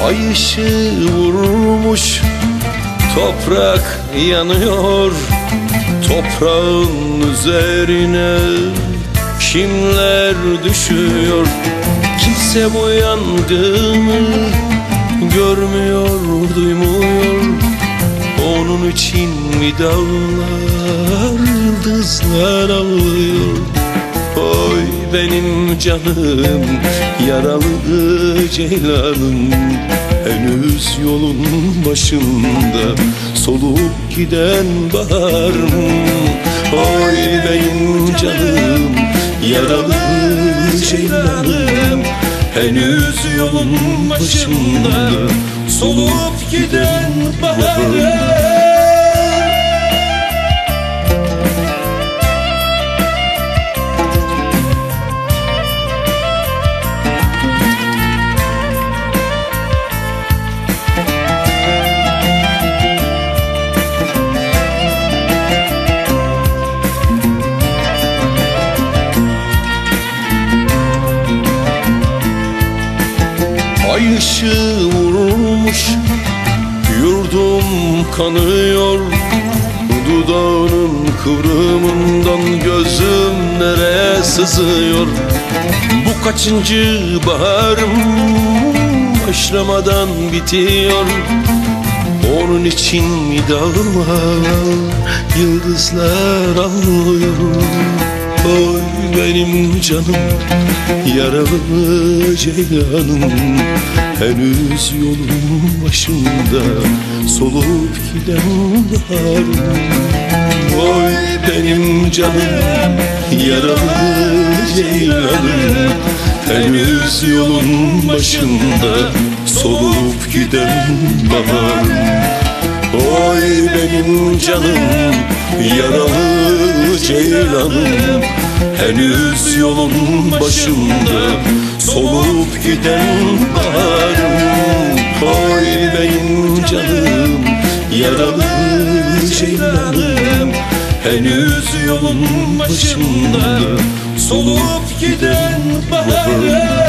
Ay ışığı vurmuş, toprak yanıyor. Toprağın üzerine kimler düşüyor? Kimse bu yangını görmüyor, duymuyor. Onun için mi dağlar, yıldızlar ağlıyor? Oy benim canım, yaralı ceylanım, henüz yolun başında solup giden baharım. Oy benim canım, yaralı ceylanım, henüz yolun başında solup giden baharım. Ay ışığı vurmuş, yurdum kanıyor. Dudağının kıvrımından gözüm nereye sızıyor? Bu kaçıncı baharım, başlamadan bitiyor. Onun için mi dağlar, yıldızlar ağlıyor? Oy benim canım, yaralı ceylanım, henüz yolun başında solup giden baharım. Oy benim canım, yaralı ceylanım, henüz yolun başında solup giden baharım. Oy benim canım, yaralı ceylanım, henüz yolun başında solup giden baharım. Oy benim canım, yaralı ceylanım, henüz yolun başında solup giden baharım.